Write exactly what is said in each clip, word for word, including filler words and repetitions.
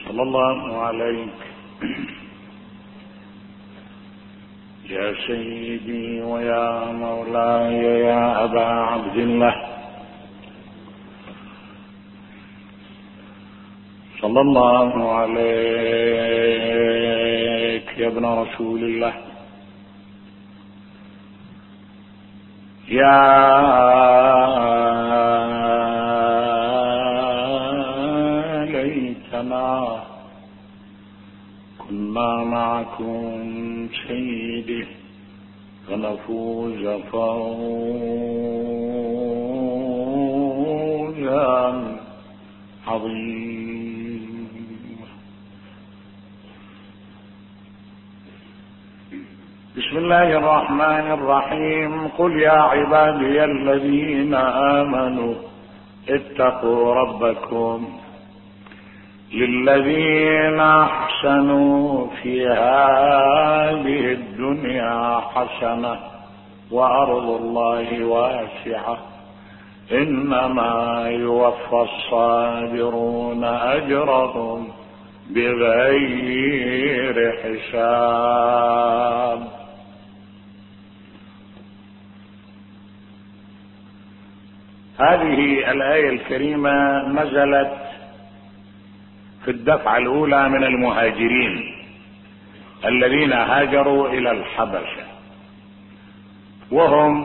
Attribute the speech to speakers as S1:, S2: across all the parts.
S1: صلى الله عليك يا سيدي ويا مولاي يا أبا عبد الله، صلى الله عليك يا ابن رسول الله. يا ليتنا كنا معكم سيدي فنفوز فوزا عظيما. بسم الله الرحمن الرحيم. قل يا عبادي الذين آمنوا اتقوا ربكم للذين أحسنوا في هذه الدنيا حسنة وأرض الله واسعة إنما يوفى الصابرون أجرهم بغير حساب. هذه الآية الكريمة نزلت في الدفعة الأولى من المهاجرين الذين هاجروا إلى الحبشة، وهم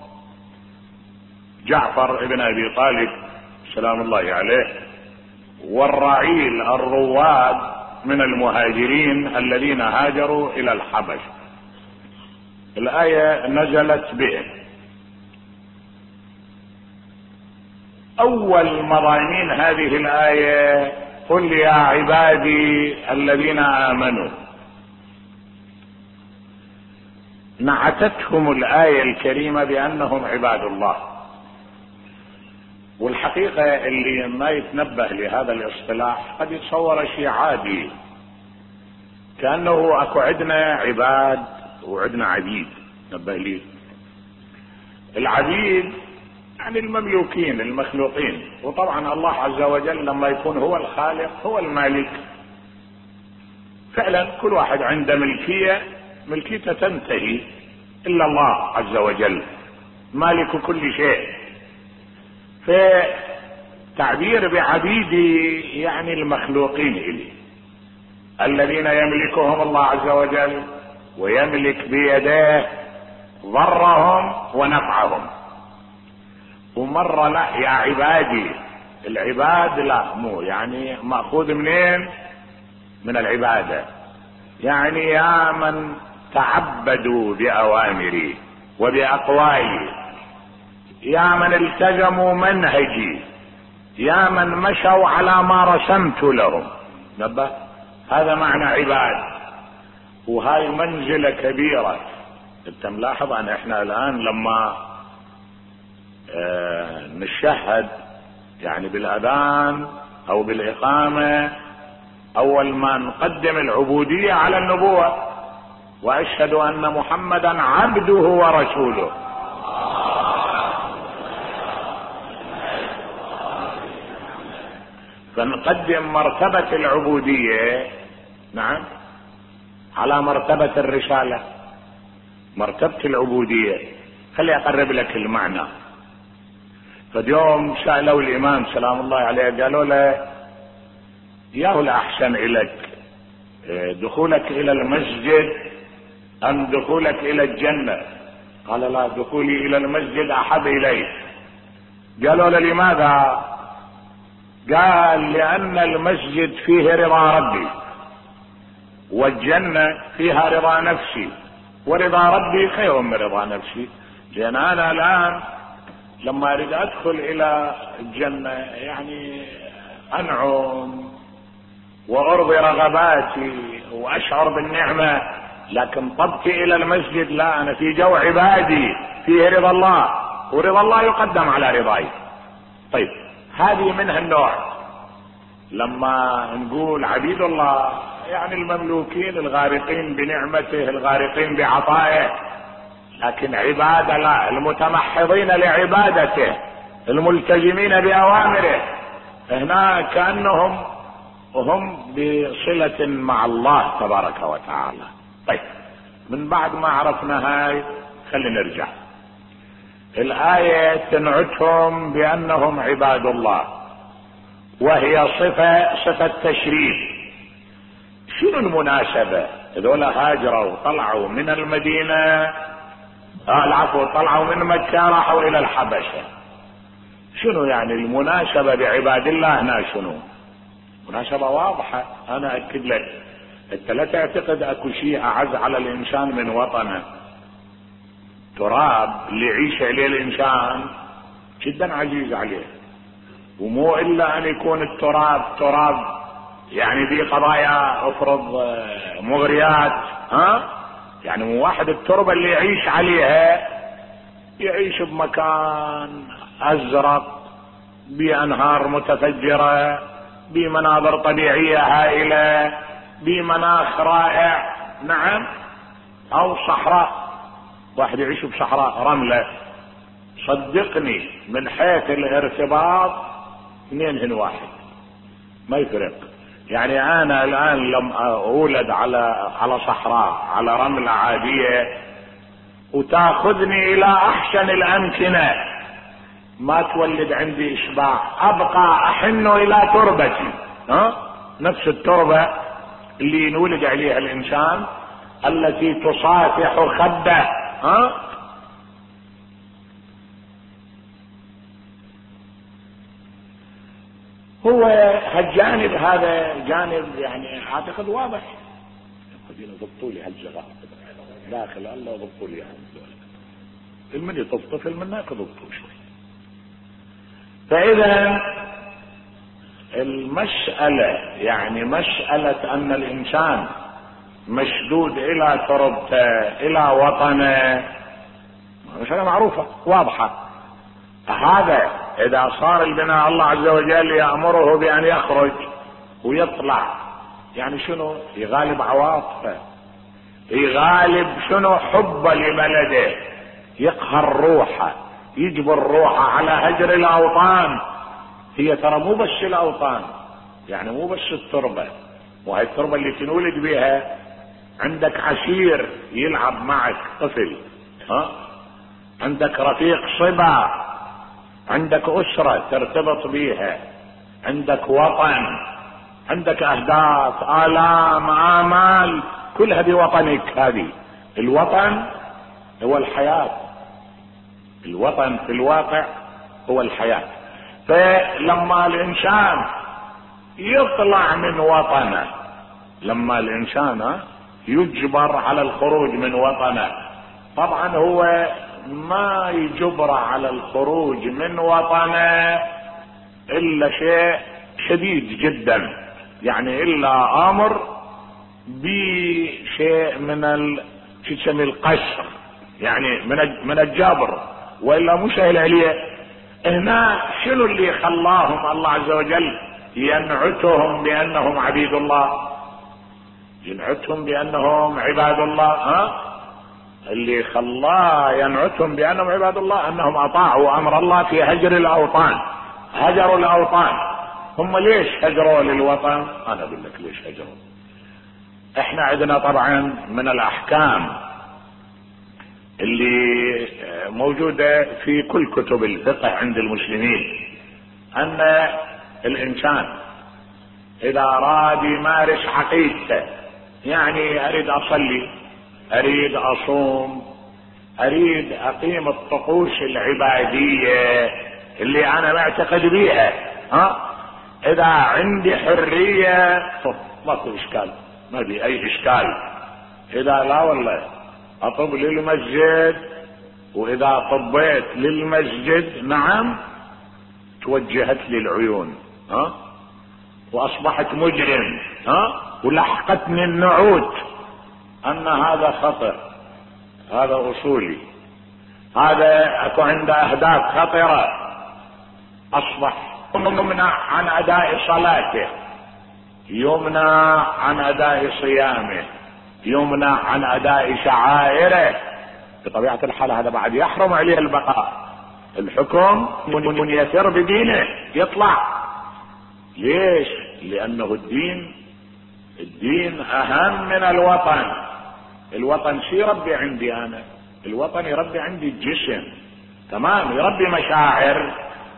S1: جعفر بن أبي طالب سلام الله عليه والرعيل الرواد من المهاجرين الذين هاجروا إلى الحبشة. الآية نزلت بهم. أول مضامين هذه الآية قل يا عبادي الذين آمنوا. نعتتهم الآية الكريمة بأنهم عباد الله، والحقيقة اللي ما يتنبه لهذا الاصطلاح قد يتصور شيء عادي، كأنه اكو عندنا عباد وعندنا عبيد. نبه لي، العبيد يعني المملوكين المخلوقين، وطبعا الله عز وجل لما يكون هو الخالق هو المالك فعلا، كل واحد عنده ملكية، ملكيته تنتهي إلا الله عز وجل مالك كل شيء. فتعبير بعبيدي يعني المخلوقين إلي الذين يملكهم الله عز وجل ويملك بيديه ضرهم ونفعهم. ومرة لا يا عبادي، العباد لا مو يعني مأخوذ منين؟ من العبادة، يعني يا من تعبدوا بأوامري وبأقوالي، يا من التزموا منهجي، يا من مشوا على ما رسمت لهم. نبه، هذا معنى عباد، وهاي منزلة كبيرة. انت ملاحظ ان احنا الان لما آه نشهد يعني بالاذان او بالاقامة، اول ما نقدم العبودية على النبوة، واشهد ان محمدا عبده ورسوله. فنقدم مرتبة العبودية نعم على مرتبة الرسالة، مرتبة العبودية. خلي اقرب لك المعنى. فاليوم سألوا الامام سلام الله عليه، قالوا له ياهو الاحسن اليك دخولك الى المسجد ام دخولك الى الجنة؟ قال لا، دخولي الى المسجد احب الي. قالوا له لماذا؟ قال لان المسجد فيه رضا ربي، والجنة فيها رضا نفسي، ورضا ربي خير من رضا نفسي. لان انا الان لما اريد ادخل الى الجنة يعني انعم وارضي رغباتي واشعر بالنعمة، لكن طبقي الى المسجد لا، انا في جو عبادي فيه رضا الله، ورضا الله يقدم على رضاي. طيب هذه منها النوع. لما نقول عبيد الله يعني المملوكين الغارقين بنعمته الغارقين بعطائه، لكن عبادة لا، المتمحضين لعبادته الملتزمين بأوامره. هنا كأنهم وهم بصلة مع الله تبارك وتعالى. طيب، من بعد ما عرفنا هاي خلينا نرجع. الآية تنعتهم بأنهم عباد الله، وهي صفة صفة تشريف. شنو المناسبة؟ هذول هاجروا وطلعوا من المدينة، آه العفو، طلعوا من مكة راحوا إلى الحبشة. شنو يعني المناسبة بعباد الله هنا؟ شنو مناسبة واضحة. أنا أكد لك، أنت لا تعتقد أكو شيء أعز على الإنسان من وطنه. تراب اللي يعيش عليه الإنسان جدا عزيز عليه، ومو إلا أن يكون التراب تراب يعني دي قضايا افرض مغريات، ها يعني مو واحد التربة اللي يعيش عليها يعيش بمكان ازرق بانهار متفجرة بمناظر طبيعية هائلة بمناخ رائع، نعم، او صحراء، واحد يعيش بصحراء رملة. صدقني من حيث الارتباط اثنين هن واحد، ما يفرق. يعني انا الان لم اولد على على صحراء على رملة عادية وتاخذني الى احسن الامكنة، ما تولد عندي اشباع، ابقى احن الى تربتي، ها نفس التربة اللي نولد عليها الانسان التي تصافح خده، ها هو هالجانب، هذا جانب يعني اعتقد واضح. خلينا ضبطوا لي هالجغاء داخل الله وضبطوا لي هالجغاء المني تطفل منا كضبطوا شوي. فاذا المسألة يعني مسألة ان الانسان مشدود الى تربته الى وطنه مسألة معروفة واضحة. هذا اذا صار البناء الله عز وجل يأمره بان يخرج ويطلع، يعني شنو؟ يغالب عواطفه، يغالب شنو؟ حبه لبلده، يقهر روحه، يجبر روحه على هجر الاوطان. هي ترى مو بس الاوطان، يعني مو بس التربة، وهي التربة اللي تنولد بها عندك عشير يلعب معك طفل، ها عندك رفيق صبا، عندك اسرة ترتبط بيها، عندك وطن، عندك اهداف الام امال كلها بوطنك. هذه الوطن هو الحياة، الوطن في الواقع هو الحياة. فلما الانسان يطلع من وطنه، لما الانسان يجبر على الخروج من وطنه، طبعا هو ما يجبر على الخروج من وطنه الا شيء شديد جدا، يعني الا امر بشيء من ال شو تسمي القشر، يعني من من الجبر، والا مو سهل عليه. هنا شنو اللي خلاهم الله عز وجل ينعتهم بانهم عبيد الله؟ ينعتهم بانهم عباد الله، ها اللي خلاه ينعتهم بانهم عباد الله انهم اطاعوا امر الله في هجر الاوطان. هجروا الاوطان. هم ليش هجروا للوطن؟ انا اقول لك ليش هجروا. احنا عندنا طبعا من الاحكام اللي موجودة في كل كتب الفقه عند المسلمين ان الانسان اذا اراد يمارس عقيدته، يعني اريد اصلي، اريد اصوم، اريد اقيم الطقوس العبادية اللي انا معتقد بيها، ها اذا عندي حرية ماكو اشكال، ما بي اي اشكال. اذا لا والله اطب للمسجد، واذا طبيت للمسجد نعم توجهت لي العيون، ها واصبحت مجرم، ها ولحقتني النعوت ان هذا خطر، هذا اصولي، هذا اكو عنده اهداف خطرة، اصبح يمنع عن اداء صلاته، يمنع عن اداء صيامه، يمنع عن اداء شعائره. بطبيعة الحال هذا بعد يحرم عليه البقاء. الحكم من يسر بدينه يطلع. ليش؟ لانه الدين الدين اهم من الوطن. الوطن شي يربي عندي انا؟ الوطن يربي عندي الجسم، تمام، يربي مشاعر،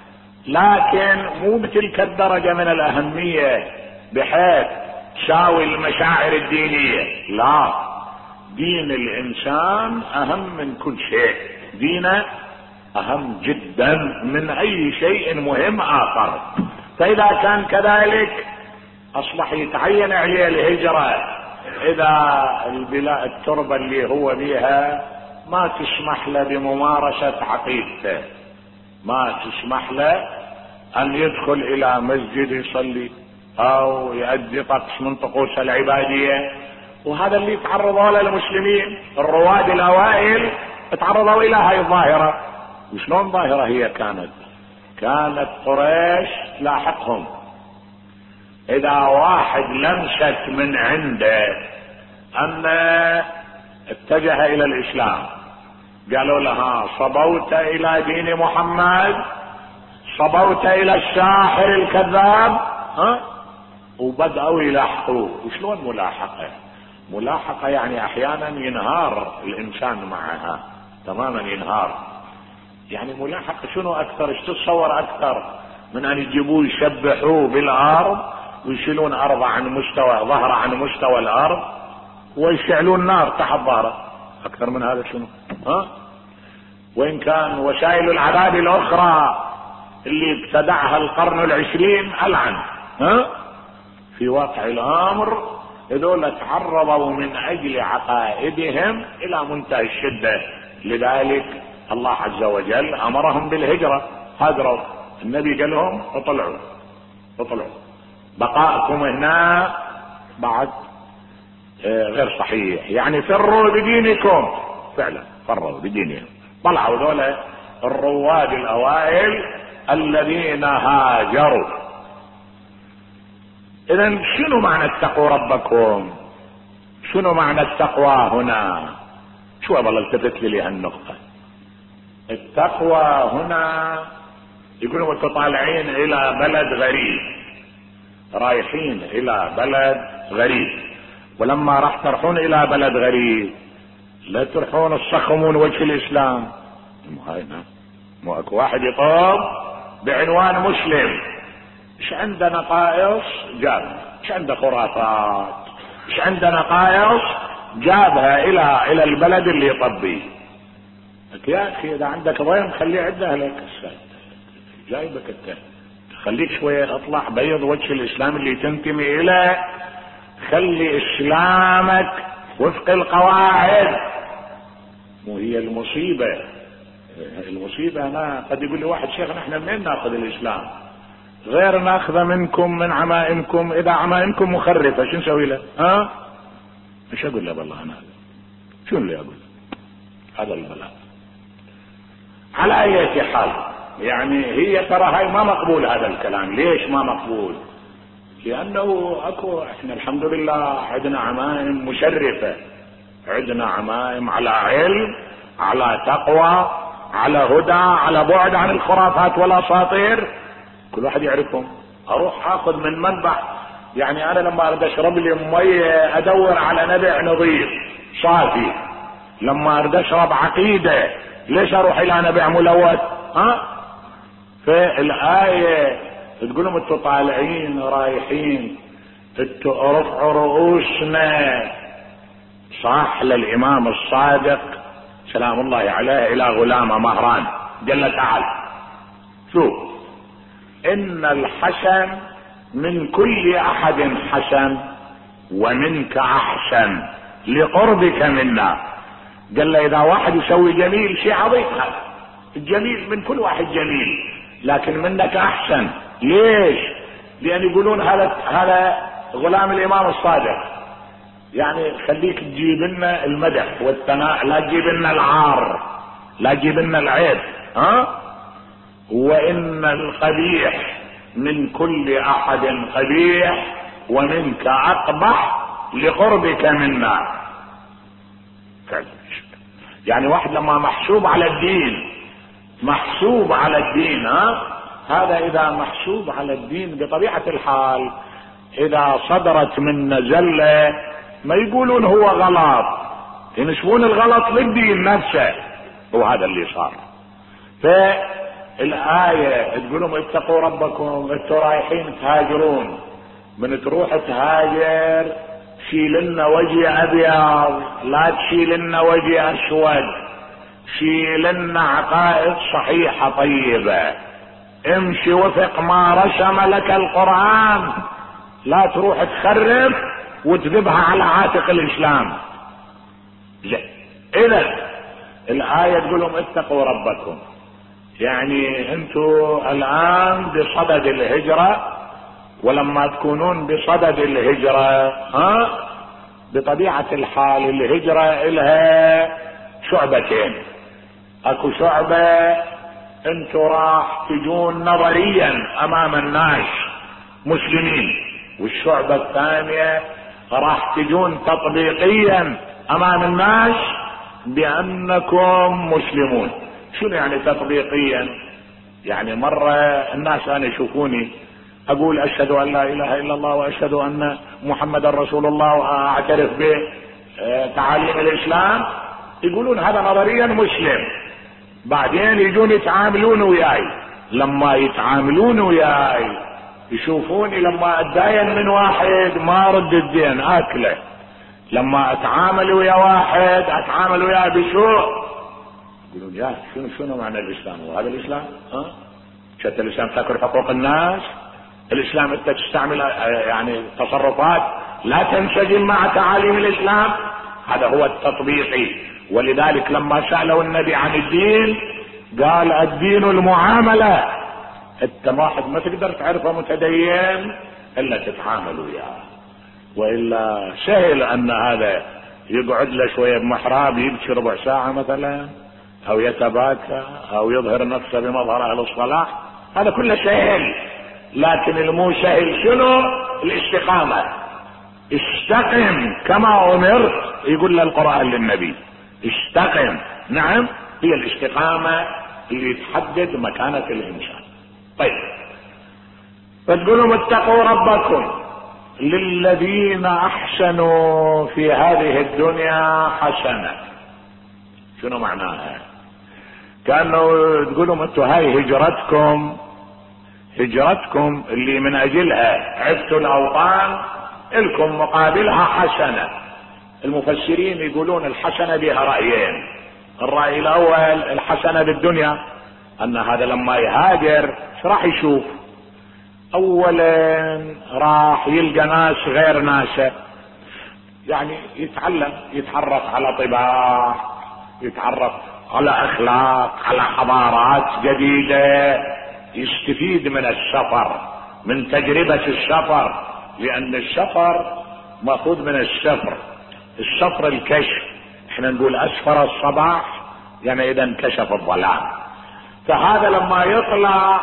S1: لكن مو بتلك الدرجة من الاهمية بحيث تساوي المشاعر الدينية. لا، دين الانسان اهم من كل شيء، دينه اهم جدا من اي شيء مهم اخر. فاذا كان كذلك اصبح يتعين عليه الهجرة اذا البلاد التربة اللي هو بيها ما تسمح له بممارسة عقيدته، ما تسمح له ان يدخل الى مسجد يصلي او يؤدي طقس من طقوس العبادية. وهذا اللي تعرضوا له المسلمين الرواد الاوائل، تعرضوا الى هاي الظاهرة. وشلون ظاهرة هي كانت؟ كانت قريش تلاحقهم اذا واحد لمست من عنده ان اتجه الى الاسلام قالوا لها صبوت الى دين محمد، صبوت الى الساحر الكذاب، ها، وبدأوا يلاحقوه. وشلون ملاحقة؟ ملاحقة يعني احيانا ينهار الانسان معها تماما، ينهار. يعني ملاحقة شنو اكثر؟ ايش تتصور اكثر من ان يجيبوه يشبحوه بالارض ويشيلون ارضه عن مستوى ظهره عن مستوى الارض ويشعلون نار تحت ظهره؟ اكثر من هذا شنو؟ ها؟ وان كان وسائل العذاب الاخرى اللي ابتدعها القرن العشرين العن، ها، في واقع الامر هذول تعرضوا من اجل عقائدهم الى منتهى الشدة. لذلك الله عز وجل امرهم بالهجرة، هاجروا. النبي قال لهم اطلعوا اطلعوا، بقاءكم هنا بعد غير صحيح، يعني فروا بدينكم. فعلا فروا بدينهم، طلعوا ذولا الرواد الاوائل الذين هاجروا. اذا شنو معنى اتقوا ربكم؟ شنو معنى التقوى هنا؟ شو والله التفت لي هالنقطة. التقوى هنا يقولوا متطالعين الى بلد غريب، رايحين الى بلد غريب، ولما راح تروحون الى بلد غريب لا تروحون تصخمون وجه الاسلام. مو هاي مو اكو واحد يطوب بعنوان مسلم، ايش عنده نقائص جابها، ايش عنده خرافات، ايش عنده نقائص جابها الى الى البلد اللي يطبيه. يا اخي اذا عندك ضيم خليه عند اهلك، جايبك انت، خليك شوية اطلع بيض وجه الاسلام اللي تنتمي اليه، خلي اسلامك وفق القواعد. وهي المصيبة المصيبة انا قد يقول لي واحد شيخ نحن منين ناخذ الاسلام؟ غير ناخذه منكم من عمائمكم، اذا عمائمكم مخرفة شو نسوي له؟ ها؟ ايش اقول له والله انا؟ شو اللي اقول؟ هذا البلاء. على اي حال يعني هي ترى هاي ما مقبول هذا الكلام. ليش ما مقبول؟ لانه اكو احنا الحمد لله عندنا عمائم مشرفة، عندنا عمائم على علم، على تقوى، على هدى، على بعد عن الخرافات والاساطير، كل واحد يعرفهم. اروح اخذ من منبع، يعني انا لما اريد اشرب لي مية ادور على نبع نظيف صافي، لما اريد اشرب عقيدة ليش اروح الى نبع ملوث؟ ها؟ فالآية تقولهم انتوا طالعين رايحين انتوا رفعوا رؤوسنا صح للامام الصادق سلام الله عليه الى غلام مهران جل تعالى. شوف، ان الحسن من كل احد حسن ومنك احسن لقربك منا. قال له اذا واحد يسوي جميل شيء عظيم، هذا الجميل من كل واحد جميل، لكن منك احسن. ليش؟ لان يقولون هذا هذا غلام الامام الصادق، يعني خليك تجيب لنا المدح والثناء، لا تجيب لنا العار، لا تجيب لنا العيب. ها؟ وان القبيح من كل احد قبيح ومنك اقبح لقربك منا. يعني واحد لما محسوب على الدين، محسوب على الدين، ها، هذا اذا محسوب على الدين بطبيعة الحال اذا صدرت من زلة ما يقولون هو غلط، ينسبون الغلط للدين نفسه، وهذا اللي صار. فالآية تقول لهم اتقوا ربكم، انتوا رايحين تهاجرون، من تروح تهاجر شيل لنا وجه ابيض، لا تشيل لنا وجه اسود، شيل لنا عقائد صحيحة طيبة، امشي وفق ما رسم لك القرآن، لا تروح تخرب وتذبها على عاتق الاسلام. اذا الآية تقول لهم اتقوا ربكم، يعني انتوا الان بصدد الهجرة، ولما تكونون بصدد الهجرة ها بطبيعة الحال الهجرة الها شعبتين. اكو شعبة انتوا راح تجون نظريا امام الناس مسلمين، والشعبة الثانية راح تجون تطبيقيا امام الناس بانكم مسلمون. شنو يعني تطبيقيا؟ يعني مرة الناس انا يشوفوني اقول اشهد ان لا اله الا الله واشهد ان محمد رسول الله واعترف بتعاليم الاسلام، يقولون هذا نظريا مسلم، بعدين يجون يتعاملون وياي، لما يتعاملون وياي يشوفوني لما اتداين من واحد ما ارد الدين اكله، لما اتعامل ويا واحد اتعامل وياه بسوء، يقولون يا شنو شنو معنى الاسلام؟ وهذا الاسلام؟ ها شتى الاسلام تاكل حقوق الناس، الاسلام انت تستعمل يعني تصرفات لا تنسجم مع تعاليم الاسلام، هذا هو التطبيقي. ولذلك لما سألوا النبي عن الدين قال الدين المعاملة، انت واحد ما تقدر تعرفه متدين الا تتعامل وياه، والا سهل ان هذا يقعد له شوية بمحراب يبكي ربع ساعة مثلا، او يتباكى او يظهر نفسه بمظهر اهل الصلاح، هذا كله سهل. لكن المو سهل شنو؟ الاستقامة. استقم كما امرت، يقول له القرآن للنبي استقم. نعم، هي الاستقامة اللي تحدد مكانة الانسان. طيب فتقولوا اتقوا ربكم للذين احسنوا في هذه الدنيا حسنة. شنو معناها؟ كانوا تقولوا انتوا هاي هجرتكم، هجرتكم اللي من اجلها عبتوا الاوطان لكم مقابلها حسنة. المفسرين يقولون الحسنة بها رأيين. الرأي الاول الحسنة بالدنيا، ان هذا لما يهاجر ايش راح يشوف؟ اولا راح يلقى ناس غير ناسه، يعني يتعلم، يتعرف على طباع، يتعرف على اخلاق، على حضارات جديدة، يستفيد من السفر، من تجربة السفر، لان السفر ماخوذ من السفر. السفر الكشف، احنا نقول اسفر الصباح يعني اذا انكشف الظلام. فهذا لما يطلع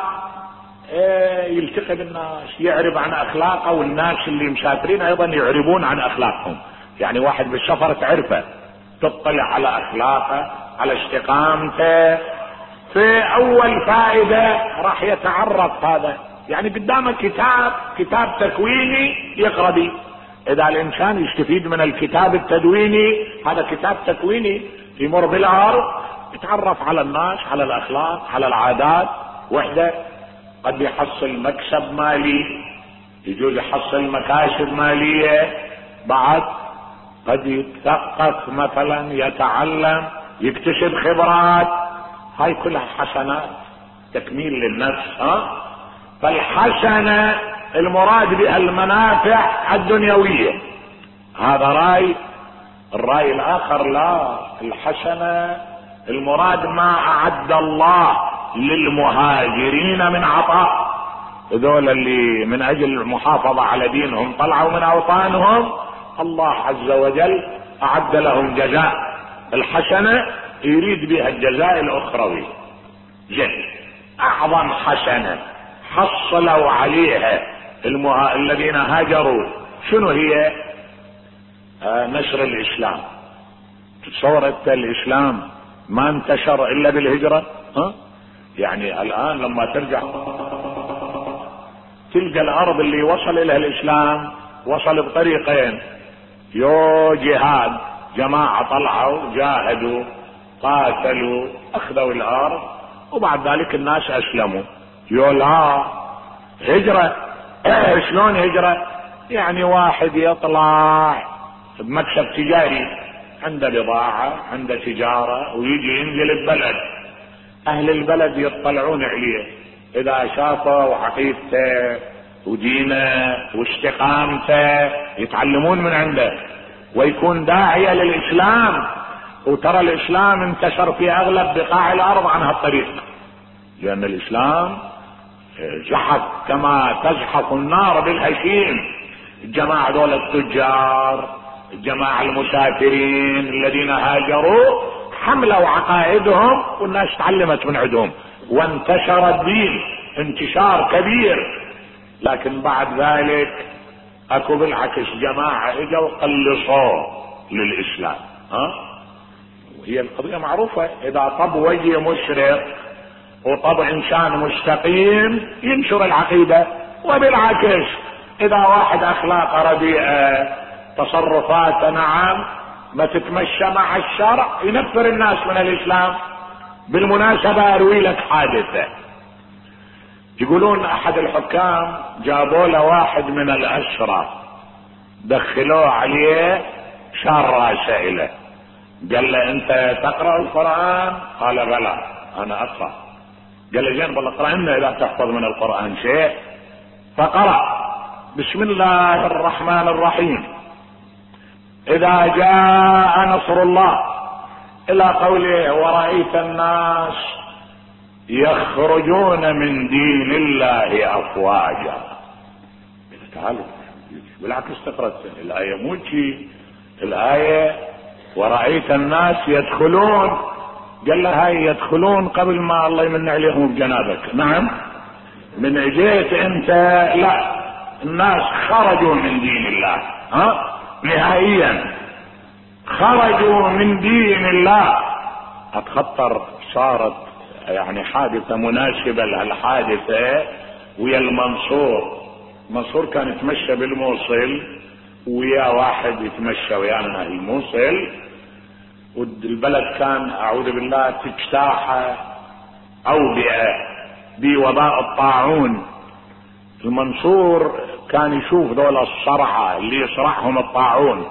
S1: ايه يلتقي بالناس، يعرب عن اخلاقه، والناس اللي مسافرين ايضا يعربون عن اخلاقهم. يعني واحد بالسفر تعرفه، تطلع على اخلاقه، على استقامته. في اول فائدة راح يتعرف هذا، يعني قدامه كتاب، كتاب تكويني يقرأ به. اذا الانسان يستفيد من الكتاب التدويني، هذا كتاب تكويني يمر بالارض، يتعرف على الناس، على الاخلاق، على العادات. وحده قد يحصل مكسب مالي، يجوز يحصل مكاسب مالية، بعد قد يتثقف مثلا، يتعلم، يكتسب خبرات، هاي كلها حسنات تكميل للنفس. ها فالحسنة المراد بها المنافع الدنيوية، هذا رأي. الرأي الآخر لا، الحسنة المراد ما أعد الله للمهاجرين من عطاء، ذول اللي من أجل المحافظة على دينهم طلعوا من أوطانهم، الله عز وجل أعد لهم جزاء. الحسنة يريد بها الجزاء الأخروي. جد أعظم حسنة حصلوا عليها المها... الذين هاجروا شنو هي؟ آه نشر الإسلام. تتصور انت الإسلام ما انتشر إلا بالهجرة؟ ها؟ يعني الآن لما ترجع تلقى الارض اللي وصل اليها الاسلام وصل بطريقين: يو جهاد، جماعة طلعوا جاهدوا قاتلوا اخذوا الارض وبعد ذلك الناس اسلموا. يو لا، هجرة. شلون هجرة؟ يعني واحد يطلع بمكسب تجاري، عنده بضاعة عنده تجارة ويجي ينزل ببلد، اهل البلد يطلعون عليه، اذا شافوا عقيدته ودينه واستقامته يتعلمون من عنده ويكون داعية للإسلام. وترى الإسلام انتشر في أغلب بقاع الأرض عن هالطريق، لأن الإسلام زحف كما تزحف النار بالهشيم. الجماعة دول التجار، الجماعة المسافرين الذين هاجروا حملوا عقائدهم والناس تعلمت من عندهم وانتشر الدين انتشار كبير. لكن بعد ذلك اكو بالعكس جماعة اجوا قلصوا للاسلام. ها هي القضية معروفة، اذا طب وجه مشرق وطب انسان مستقيم ينشر العقيدة، وبالعكس اذا واحد اخلاقه رديئة تصرفاته نعم ما تتمشى مع الشرع ينفر الناس من الاسلام. بالمناسبة اروي لك حادثة. يقولون احد الحكام جابوا له واحد من الاسرى دخلوه عليه شار راسه له، قال له انت تقرأ القرآن؟ قال بلى انا اقرأ. قال له زين والله اقرأ لنا اذا تحفظ من القرآن شيء. فقرأ: بسم الله الرحمن الرحيم، اذا جاء نصر الله، الى قوله ورأيت الناس يخرجون من دين الله افواجا. تعالوا بالعكس تقرأ الآية مو شي، الآية ورأيت الناس يدخلون، قال له هاي يدخلون قبل ما الله يمن عليهم بجنابك. نعم من اجيت انت لا، الناس خرجوا من دين الله، ها نهائيا خرجوا من دين الله. اتخطر صارت يعني حادثة مناسبة لهالحادثة ويا المنصور. منصور كان يتمشى بالموصل ويا واحد يتمشى ويانا الموصل، والبلد كان اعوذ بالله تجتاح اوبئة بوباء الطاعون. المنصور كان يشوف دول الصرعى اللي يصرعهم الطاعون،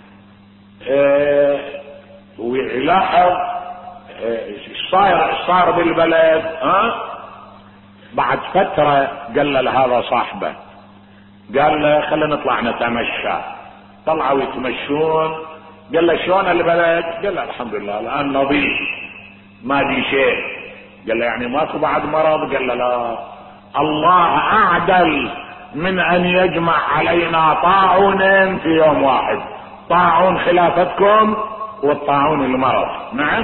S1: اه ويلاحظ صاير صار بالبلد. ها بعد فترة قال له هذا صاحبه، قال له خلينا نطلع نتمشى. طلعوا يتمشون، قال له شلون البلد؟ قال له الحمد لله الان نظيف ما دي شيء. قال له يعني ماكو بعد مرض؟ قال له لا، الله اعدل من ان يجمع علينا طاعونين في يوم واحد، طاعون خلافتكم والطاعون المرض. نعم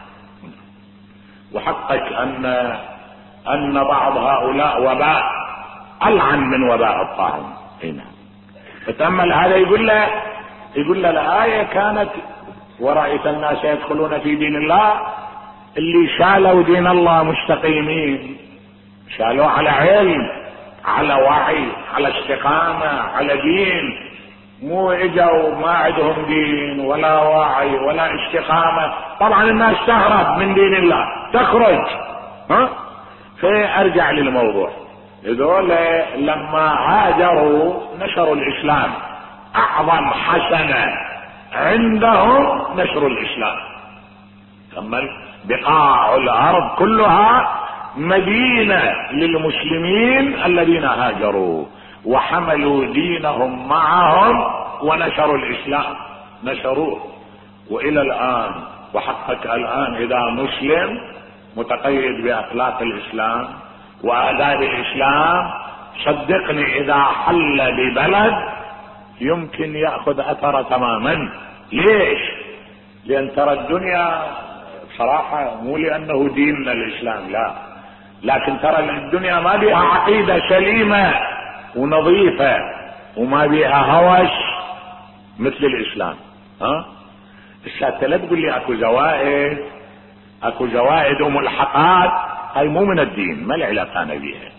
S1: وحقك ان ان بعض هؤلاء وباء العن من وباء الطاعون. هنا فتأمل هذا يقول له يقول له الآية كانت ورأيت الناس يدخلون في دين الله، اللي شالوا دين الله مستقيمين، شالوا على علم على وعي على استقامة على دين، مو اجوا ما عندهم دين ولا وعي ولا استقامة. طبعا الناس تهرب من دين الله تخرج. ها فارجع للموضوع، هذول لما هاجروا نشروا الاسلام، اعظم حسنة عندهم نشر الاسلام. كمل بقاع الارض كلها مدينة للمسلمين الذين هاجروا وحملوا دينهم معهم ونشروا الاسلام، نشروه. والى الان وحقك الان اذا مسلم متقيد باخلاق الاسلام وآداب الاسلام، صدقني اذا حل ببلد يمكن يأخذ اثر تماما. ليش؟ لان ترى الدنيا بصراحة مو لانه ديننا الاسلام لا، لكن ترى الدنيا ما بيها عقيدة سليمة ونظيفة وما بيها هوس مثل الاسلام. ها الشاتة لا تقول لي اكو زوائد، اكو زوائد وملحقات، هاي مو من الدين، ما العلاقة انا بيها.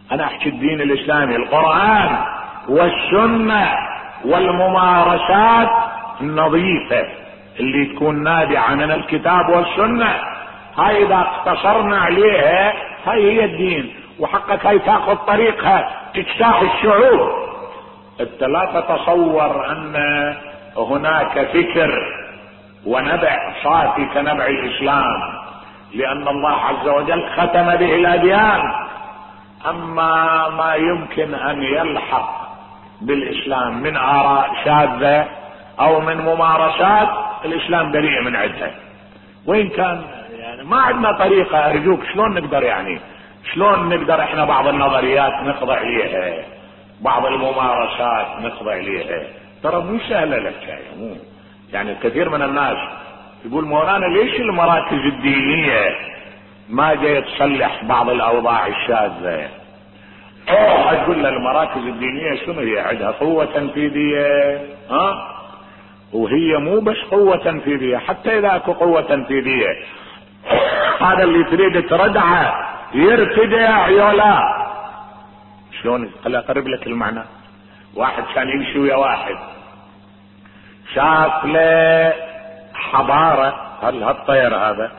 S1: انا احكي الدين الاسلامي، القرآن والسنة والممارسات النظيفة اللي تكون نابعة من الكتاب والسنة. هاي اذا اقتصرنا عليها هاي هي الدين، وحقك هاي تاخذ طريقها تجتاح الشعوب. انت لا تتصور ان هناك فكر ونبع صافي كنبع الاسلام، لان الله عز وجل ختم به الاديان. اما ما يمكن ان يلحق بالاسلام من اراء شاذة او من ممارسات، الاسلام بريء من عدها. وين كان يعني ما عندنا طريقة. ارجوك شلون نقدر يعني شلون نقدر احنا بعض النظريات نخضع ليها، بعض الممارسات نخضع ليها؟ ترى مو سهلة لك مو يعني. كثير من الناس يقول مولانا ليش المراكز الدينية ما جاي تصلح بعض الاوضاع الشاذة؟ اقول له المراكز الدينية شنو هي؟ عندها قوة تنفيذية ها؟ وهي مو بس قوة تنفيذية، حتى اذا اكو قوة تنفيذية هذا اللي تريد تردعه يرتدع عيولا. شلون؟ خلي اقرب لك المعنى. واحد كان يمشي ويا واحد، شاف له حضارة، هل هالطير هذا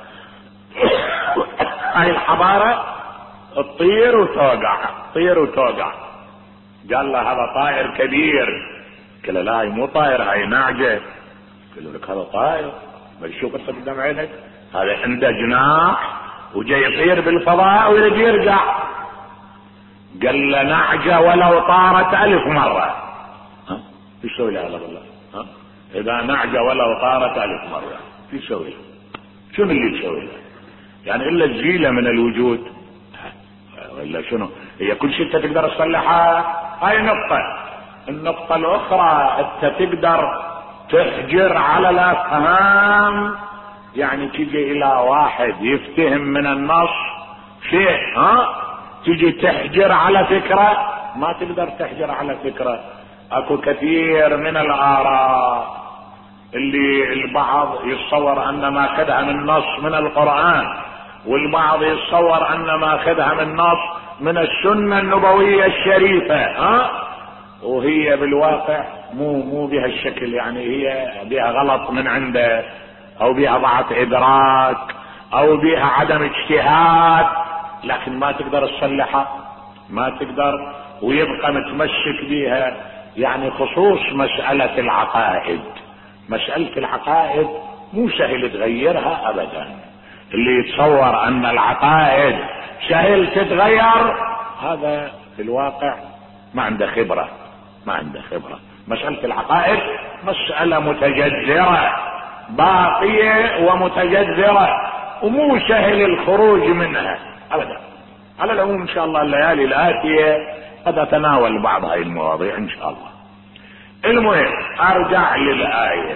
S1: هاي الحضارة تطير وتوقع تطير وتوقع. قال له هذا طائر كبير. قال له لا هاي مو طائر، هاي نعجة. قال لك هذا طائر بل شوف انت قدام عينك، هذا عنده جناح وجاي يطير بالفضاء ويجي يرجع. قال له نعجة ولو طارت الف مرة. ها ايش يسوي لها هذا بالله؟ ها اذا نعجة ولو طارت الف مرة ايش يسوي لها؟ شنو اللي يسوي لها؟ يعني الا الزيلة من الوجود ولا شنو؟ هي كل شيء انت تقدر تصلحها. هاي نقطة. النقطة الاخرى انت تقدر تحجر على الافهام، يعني تجي الى واحد يفتهم من النص شيء ها تجي تحجر على فكرة، ما تقدر تحجر على فكرة. اكو كثير من الاراء اللي البعض يتصور ان ما اخذها من نص من القرآن، والبعض يتصور ان ما اخذها من نص من السنة النبوية الشريفة ها، وهي بالواقع مو مو بهالشكل. يعني هي بها غلط من عنده، او بها ضعف ادراك، او بها عدم اجتهاد، لكن ما تقدر تصلحها، ما تقدر، ويبقى متمسك بها. يعني خصوص مسألة العقائد، مسألة العقائد مو سهل تغيرها ابدا. اللي يتصور ان العقائد سهل تتغير هذا في الواقع ما عنده خبرة، ما عنده خبرة. مسألة العقائد مسألة متجذرة باقية ومتجذرة، ومو سهل الخروج منها ابدا. على العموم ان شاء الله الليالي الآتية قد اتناول بعض هاي المواضيع ان شاء الله. المهم ارجع للآية.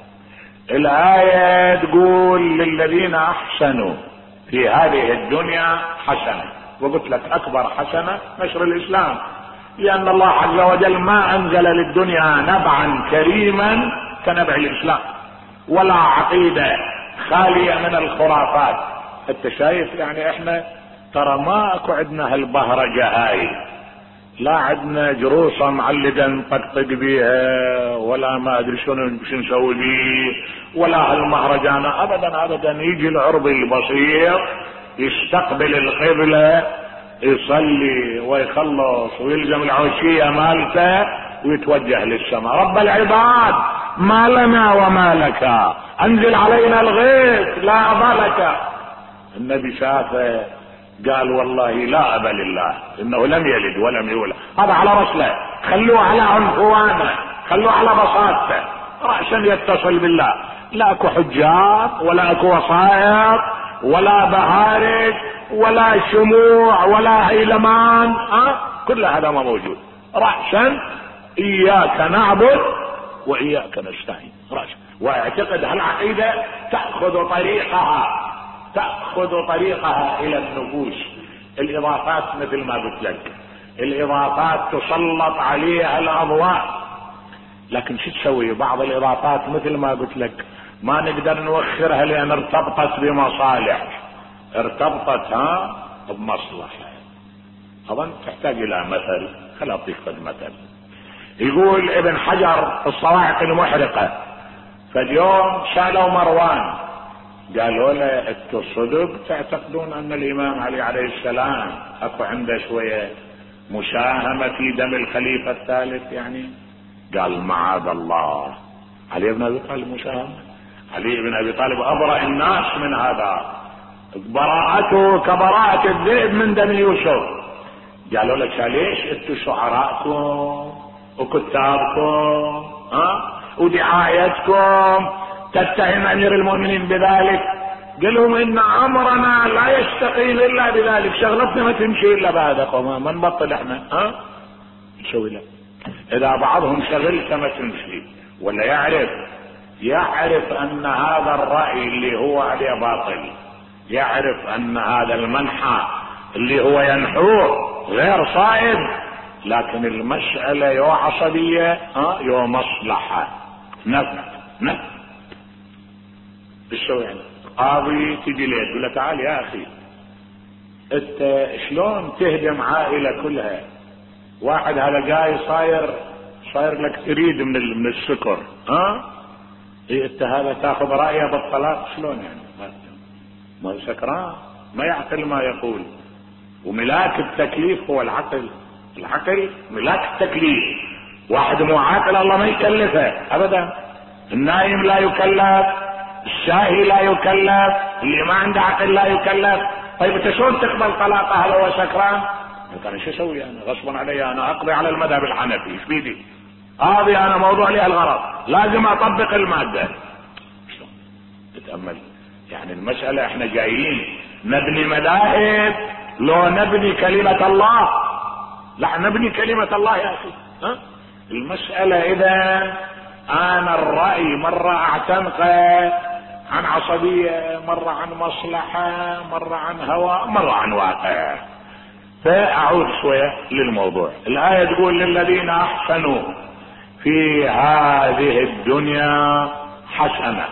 S1: الآية تقول للذين احسنوا في هذه الدنيا حسنة، وقلت لك اكبر حسنة نشر الاسلام، لان الله عز وجل ما انزل للدنيا نبعا كريما كنبع الاسلام، ولا عقيدة خالية من الخرافات. انت شايف يعني احنا ترى ما اكو عندنا هالبهرجة هاي، لا عندنا جروسة معلقة نطقطق بيها، ولا ما ادري شنو شو نسوي بيه، ولا هالمهرجان ابدا ابدا. يجي العربي البسيط يستقبل القبلة، يصلي ويخلص ويلزم العشية مالته ويتوجه للسماء. رب العباد ما لنا وما لك، انزل علينا الغيث لا ابا لك. النبي شافه قال والله لا ابا لله، انه لم يلد ولم يولد. هذا على رسله، خلوه على عنفوانه، خلوه على بساطته، رأسا يتصل بالله. لا اكو حجاب ولا اكو وصايا ولا بهارج ولا شموع ولا هيلمان، ها كل هذا ما موجود. رأسا اياك نعبد واياك نستعين رأسا. واعتقد هالعقيدة تأخذ طريقها تأخذ طريقها الى النفوس. الاضافات مثل ما قلت لك، الاضافات تسلط عليها الاضواء، لكن شو تسوي؟ بعض الاضافات مثل ما قلت لك ما نقدر نوخرها لان ارتبطت بمصالح، ارتبطت ها بمصلحة. اظن تحتاج الى مثل، خل اعطيك مثل. يقول ابن حجر في الصواعق المحرقة، فاليوم شالوا مروان قالوا له انتوا صدق تعتقدون ان الامام علي عليه السلام اكو عنده شوية مشاهمة في دم الخليفة الثالث يعني؟ قال معاذ الله. علي بن ابي طالب مشاهمة؟ علي بن ابي طالب ابرأ الناس من هذا، براءته كبراءة الذئب من دم يوسف. قالوا لك ليش انتوا شعراءكم وكتابكم ها ودعايتكم تتهم امير المؤمنين بذلك؟ قال لهم ان امرنا لا يستقيم الا بذلك، شغلتنا ما تمشي الا بهذا، ما نبطل احنا ها نسوي له. اذا بعضهم شغلته ما تمشي ولا يعرف يعرف ان هذا الرأي اللي هو عليه باطل، يعرف ان هذا المنحى اللي هو ينحوه غير صائب، لكن المسألة يو عصبية ها يو مصلحة نفع نفع. ايش سوي يعني؟ قاضي تجي ليه تقول له تعال يا اخي انت شلون تهدم عائلة كلها؟ واحد هذا جاي صاير صاير لك تريد من من السكر ها إيه انت هذا تاخذ رأيه بالطلاق؟ شلون يعني؟ ما سكران ما يعقل ما يقول. وملاك التكليف هو العقل، العقل ملاك التكليف. واحد مو عاقل الله ما يكلفه ابدا. النايم لا يكلف، الشاهي لا يكلف، اللي ما عنده عقل لا يكلف. طيب انت شلون تقبل طلاقه هذا هو سكران؟ انا شو اسوي؟ انا غصبا علي انا اقضي على المذهب الحنفي، ايش بيدي؟ قاضي انا موضوع لي الغرض لازم اطبق الماده. شلون تتامل يعني المساله؟ احنا جايين نبني مذاهب لو نبني كلمه الله؟ لا نبني كلمه الله يا اخي. ها المساله اذا انا الرأي مرة اعتنقه عن عصبية، مرة عن مصلحة، مرة عن هوى، مرة عن واقع. فاعود شوية للموضوع. الآية تقول للذين احسنوا في هذه الدنيا حسنة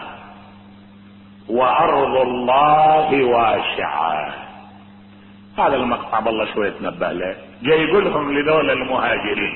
S1: وارض الله واسعة. هذا المقطع بالله شوية تنبه له. جاي يقولهم لذول المهاجرين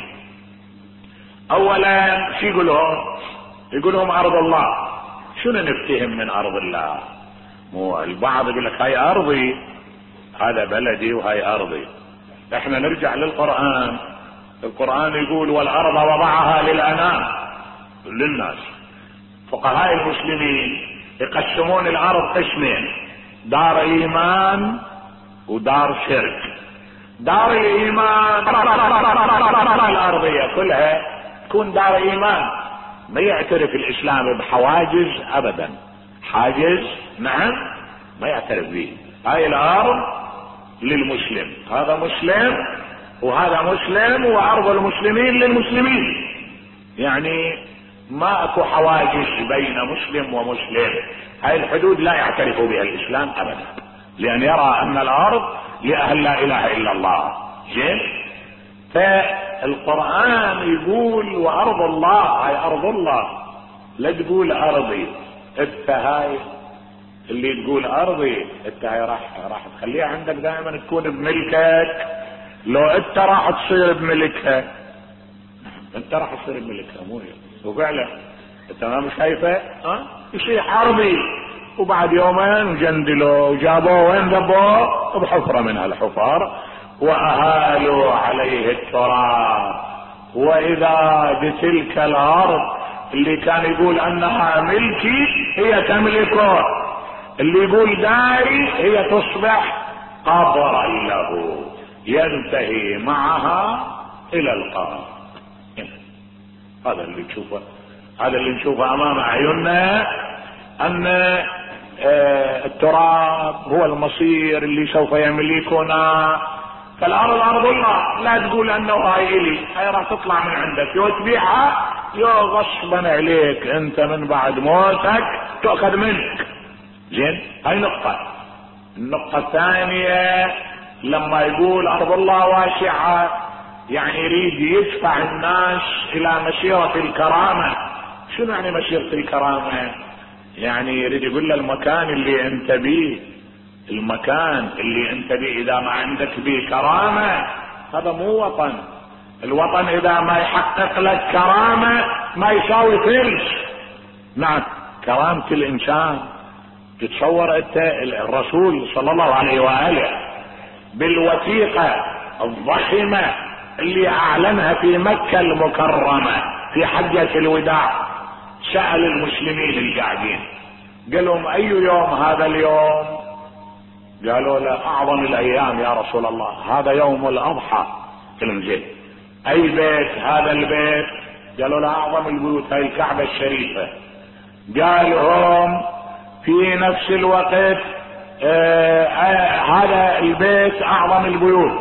S1: اولا شو يقولهم؟ يقولهم ارض الله. شنو نفتهم من ارض الله؟ مو البعض يقول لك هاي ارضي، هذا بلدي وهاي ارضي. احنا نرجع للقرآن. القرآن يقول والارض وضعها للانام، للناس. فقهاء المسلمين يقسمون الارض قسمين، دار ايمان ودار شرك. دار الايمان الارضية كلها تكون دار ايمان، ما يعترف الاسلام بحواجز ابدا. حاجز نعم ما يعترف به. هاي الارض للمسلم، هذا مسلم وهذا مسلم، وارض المسلمين للمسلمين. يعني ما اكو حواجز بين مسلم ومسلم. هاي الحدود لا يعترف بها الاسلام ابدا، لان يرى ان الارض لاهل لا اله الا الله. زين؟ فالقرآن يقول وارض الله، هاي ارض الله، لا تقول ارضي. انت هاي اللي تقول ارضي انت هاي راح راح تخليها عندك دائما تكون بملكك. لو انت راح تصير بملكها، انت راح تصير بملكها مو هي. وفعلا انت ما شايفه ها يصير حربي، وبعد يومين جندلوا وجابوه وين ذبوه؟ بحفرة من هالحفر، واهالوا عليه التراب. واذا بتلك الارض اللي كان يقول انها ملكي هي تملكه، اللي يقول داري هي تصبح قبرا له ينتهي معها الى القبر. هذا اللي نشوفه، هذا اللي نشوفه امام اعيننا، ان اه التراب هو المصير اللي سوف يملكنا. فالارض ارض الله، لا تقول انه هاي الي، هاي راح تطلع من عندك، يو تبيعها يو غصبا عليك انت من بعد موتك تؤخذ منك. زين؟ هاي نقطة. النقطة الثانية لما يقول ارض الله واسعة، يعني يريد يدفع الناس الى مسيرة الكرامة. شنو يعني مسيرة الكرامة؟ يعني يريد يقول له المكان اللي انت بيه، المكان اللي انت بيه اذا ما عندك بيه كرامة هذا مو وطن. الوطن اذا ما يحقق لك كرامة ما يساوي فلس. نعم كرامة الانسان. تتصور انت الرسول صلى الله عليه وآله بالوثيقة الضخمة اللي اعلنها في مكة المكرمة في حجة الوداع، سأل المسلمين القاعدين قال لهم اي يوم هذا اليوم؟ قالوا له اعظم الايام يا رسول الله، هذا يوم الاضحى. تنزل اي بيت؟ هذا البيت. قالوا له اعظم البيوت، هاي الكعبة الشريفة. قال هم في نفس الوقت آه آه هذا البيت اعظم البيوت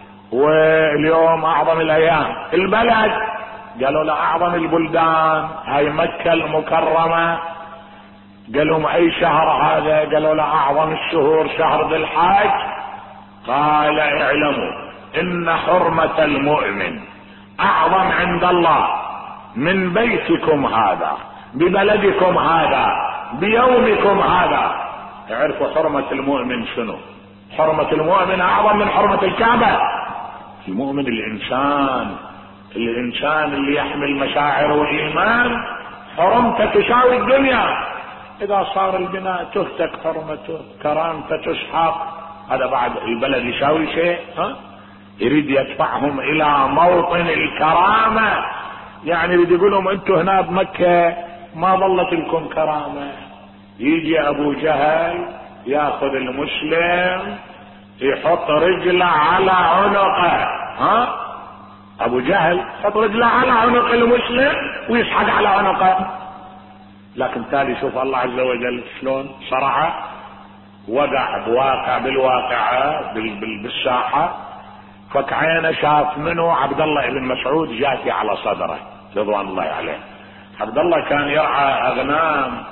S1: واليوم اعظم الايام. البلد؟ قالوا له اعظم البلدان، هاي مكة المكرمة. قال لهم اي شهر هذا؟ قالوا له اعظم الشهور شهر ذي الحج. قال اعلموا ان حرمة المؤمن اعظم عند الله من بيتكم هذا، ببلدكم هذا، بيومكم هذا. اعرفوا حرمة المؤمن شنو؟ حرمة المؤمن اعظم من حرمة الكعبة. المؤمن الانسان، الانسان اللي يحمل مشاعر وايمان حرمته تساوي الدنيا. اذا صار البناء تهتك حرمته، كرامته تسحق، هذا بعد البلد يساوي شيء؟ ها؟ يريد يدفعهم الى موطن الكرامة. يعني يريد يقول لهم انتم هنا بمكة ما ظلت لكم كرامة. يجي ابو جهل ياخذ المسلم يحط رجله على عنقه. ها؟ ابو جهل يحط رجله على عنق المسلم ويسحق على عنقه. لكن تالي شوف الله عز وجل شلون صرعه، وقع بواقع بالواقعة بالساحة، فك عينه شاف منه عبد الله بن مسعود جاتي على صدره رضوان الله عليه. عبد الله كان يرعى اغنام.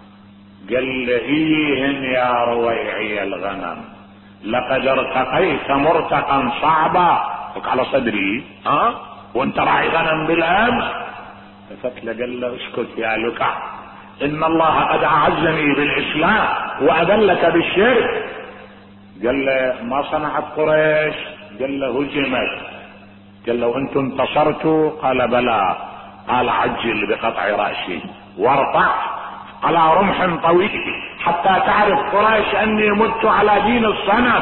S1: قال ايهن يا رويعي الغنم لقد ارتقيت مرتقا صعبا. فك على صدري ها وانت راعي غنم بالامس. ففتله قال له اسكت يا لكع، ان الله قد اعزني بالاسلام واذلك بالشرك. قال له ما صنعت قريش؟ قال له هجمت. قال له انتم انتصرتوا؟ قال بلى. قال عجل بقطع رأسي وارفع على رمح طويل حتى تعرف قريش اني مت على دين الصنم.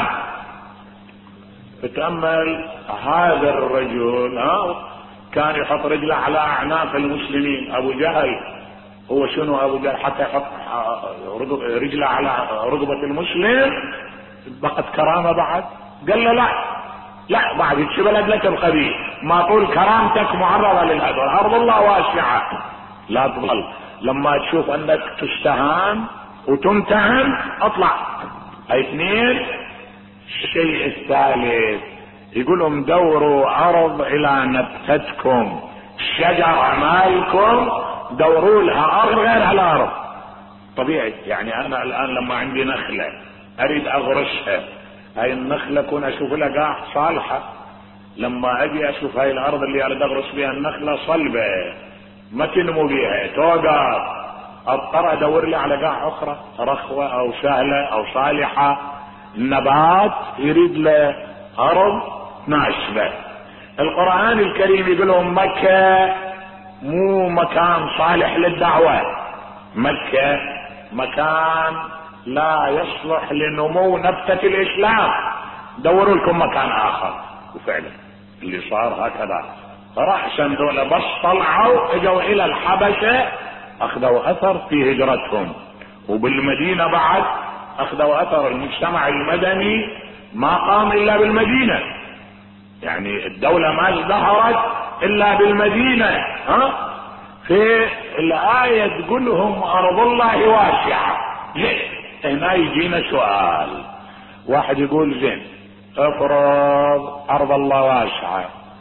S1: فتأمل هذا الرجل ها كان يحط رجله على اعناق المسلمين. ابو جهل هو شنو ابو جهل حتى يحط رجله على رقبة المسلم؟ بقت كرامة بعد؟ قال له لا لا بعد ايش بلد لك الخبيث، ما طول كرامتك معرضة للهدر، ارض الله واسعة لا تظل. لما تشوف انك تستهان وتمتهن اطلع. اثنين، الشيء الثالث يقولهم دوروا ارض الى نبتتكم، الشجر مالكم دوروا لها ارض غير الارض. طبيعي يعني انا الان لما عندي نخلة اريد اغرسها، هاي النخلة كون اشوف لها قاع صالحة، لما اجي اشوف هاي الارض اللي اريد اغرس بها النخلة صلبة ما تنمو بيها توقف، اضطر ادور لي على قاع اخرى رخوة او سهلة او صالحة. النبات يريد له ارض ناشفة. القرآن الكريم يقول لهم مكة مو مكان صالح للدعوة، مكة مكان لا يصلح لنمو نبتة الاسلام، دوروا لكم مكان اخر. وفعلا اللي صار هكذا، رأسا دولة بس طلعوا اجوا الى الحبشة اخذوا اثر في هجرتهم، وبالمدينة بعد اخذوا اثر. المجتمع المدني ما قام الا بالمدينة، يعني الدولة ما ازدهرت الا بالمدينة. ها في الآية تقولهم ارض الله واسعة. ليه؟ هنا يجينا سؤال، واحد يقول زين افرض ارض الله واسعة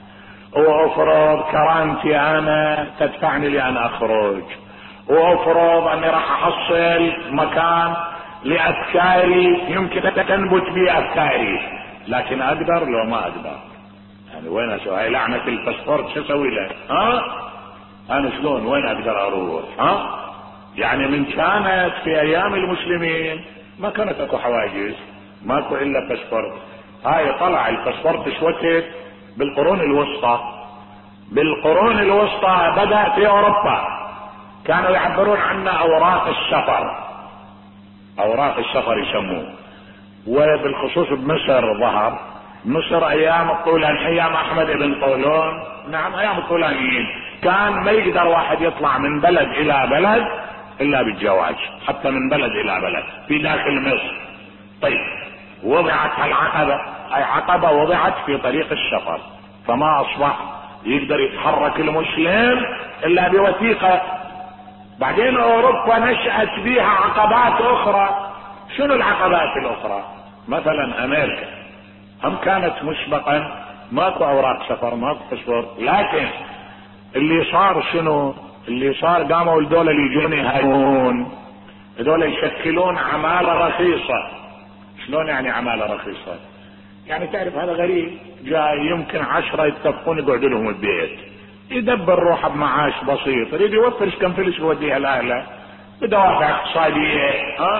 S1: وافرض كرامتي انا تدفعني لان اخرج، وافرض اني راح احصل مكان لافكاري يمكن تنبت بي افكاري، لكن اقدر لو ما اقدر؟ يعني وين اسوي هاي لعنة الباسبورت شو اسوي له؟ ها انا شلون وين اقدر اروح؟ ها يعني من كانت في ايام المسلمين ما كانت اكو حواجز، ماكو الا باسبورت. هاي طلع الباسبورت شوتت بالقرون الوسطى. بالقرون الوسطى بدأ في اوروبا، كانوا يعبرون عنه اوراق السفر، اوراق السفر يسموه. وبالخصوص بمصر ظهر، مصر ايام الطولان، ايام احمد بن طولون، نعم ايام الطولانيين، كان ما يقدر واحد يطلع من بلد الى بلد الا بالجواز، حتى من بلد الى بلد في داخل مصر. طيب وضعت العقبة، اي عقبة وضعت في طريق السفر، فما اصبح يقدر يتحرك المسلم الا بوثيقة. بعدين اوروبا نشأت بها عقبات اخرى. شنو العقبات الاخرى؟ مثلا امريكا هم كانت مسبقا ماكو اوراق سفر، ماكو باسبور، لكن اللي صار شنو؟ اللي صار قاموا الدولة اللي يجون يهاجمون، هذول يشكلون عمالة رخيصة. شلون يعني عمالة رخيصة؟ يعني تعرف هذا غريب جاي يمكن عشرة يتفقون يقعدوا لهم البيت، يدبر روحه بمعاش بسيط، يريد يوفر كم فلوس يوديها لاهله بدوافع اقتصادية، ها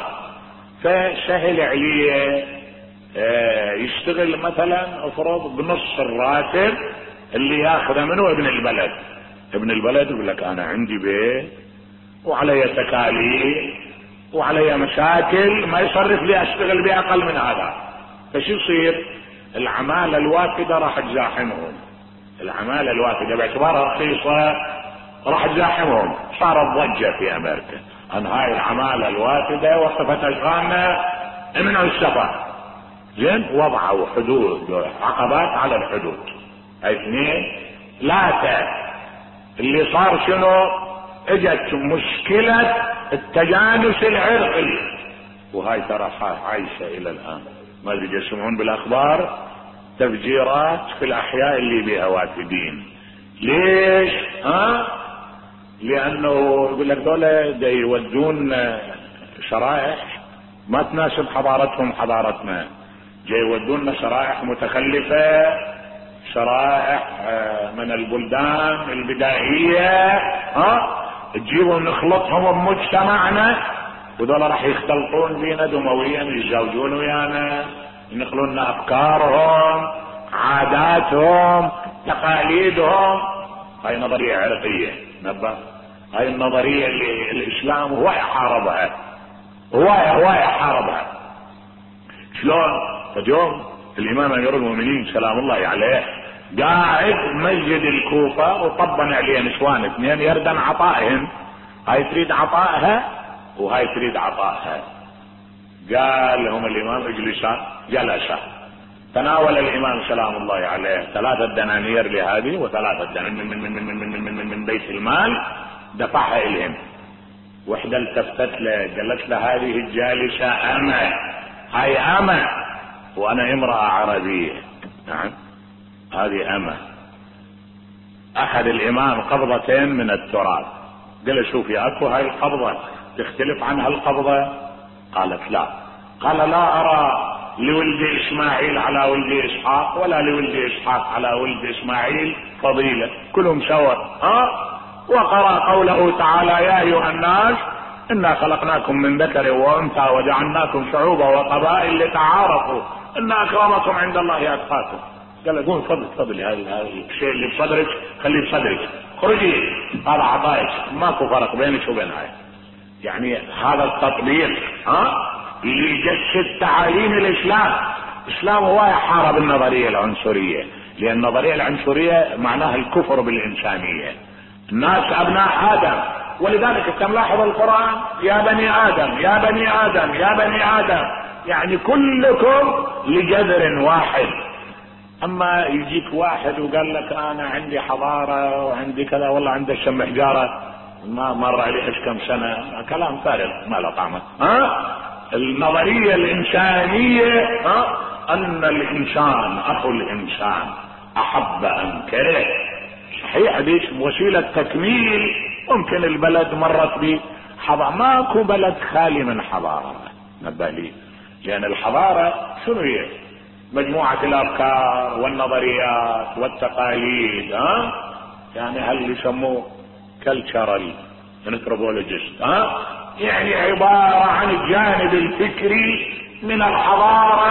S1: فسهل عليه اه يشتغل مثلا افرض بنص الراتب اللي ياخذه منه ابن البلد. ابن البلد يقول لك انا عندي بيت وعلي تكاليف وعلي مشاكل، ما يصرف لي اشتغل باقل من هذا. فشو يصير؟ العمالة الوافدة راح تزاحمهم، العمالة الوافدة باعتبارها رخيصة راح تزاحمهم. صارت ضجة في امريكا ان هاي العمالة الوافدة وقفت اشغالنا منع السفر. زين وضعوا حدود، عقبات على الحدود. اثنين ثلاثة، اللي صار شنو؟ اجت مشكلة التجانس العرقي، وهاي ترى عايشة الى الان. ما ادري يسمعون بالاخبار تفجيرات في الاحياء اللي بها وافدين. ليش؟ ها؟ لانه يقول لك دولة دا يودون شرائح ما تناسب حضارتهم حضارتنا، جاي يودون شرائح متخلفة، شرائح من البلدان البدائية، ها تجيبهم نخلطهم بمجتمعنا، وذولا راح يختلطون بينا دمويا، يتزوجون ويانا، ينقلون لنا افكارهم، عاداتهم، تقاليدهم. هاي نظرية عرقية نبه. هاي النظرية اللي الاسلام هو يحاربها، هو هو يحاربها. شلون؟ اليوم الامام امير المؤمنين سلام الله عليه قاعد مسجد الكوفة وطبن عليه نسوان اثنين يردن عطائهم، هاي تريد عطائها وهاي تريد عطائها. قال لهم الامام اجلسا، جلسا، تناول الامام سلام الله عليه ثلاثة دنانير لهذه وثلاثة دنانير من, من, من, من, من, من, من بيت المال، دفعها الهم. وحدة التفتت له قالت له هذه الجالسة أما، هاي أما وأنا امرأة عربية. نعم هذه أما. أخذ الإمام قبضتين من التراب، قال شوفي أكو هاي القبضة تختلف عن هالقبضة؟ قالت لا. قال لا أرى لولد إسماعيل على ولد إسحاق ولا لولد إسحاق على ولد إسماعيل فضيلة، كلهم سوا. ها؟ وقرأ قوله تعالى يا أيها الناس إنا خلقناكم من ذكر وأنثى وجعلناكم شعوبا وقبائل لتعارفوا إن أكرمكم عند الله أتقاكم. قال قول فضل فضل هذا الشيء اللي بصدرك خليه بصدرك، خرجي هذا عطايك، ماكو فرق بينك وبين هاي. يعني هذا التطبيق ها اللي يجسد تعاليم الإسلام. الإسلام هو يحارب النظرية العنصرية، لأن النظرية العنصرية معناها الكفر بالإنسانية. الناس أبناء آدم، ولذلك تلاحظ القرآن يا بني آدم يا بني آدم يا بني آدم، يعني كلكم لجذر واحد. اما يجيك واحد وقال لك انا عندي حضارة وعندي كذا، والله عنده شم حجارة ما مر عليه كم سنة، كلام فارغ ما له طعمه. ها النظرية الانسانية ها ان الانسان اخو الانسان احب ام كره. صحيح هذه وسيلة تكميل. ممكن البلد مرت بحضارة، ماكو بلد خالي من حضارة نبالي، لان الحضارة شنو هي؟ مجموعة الافكار والنظريات والتقاليد. ها يعني هل يسموه كالتشرال انثروبولوجيست، ها يعني عبارة عن الجانب الفكري من الحضارة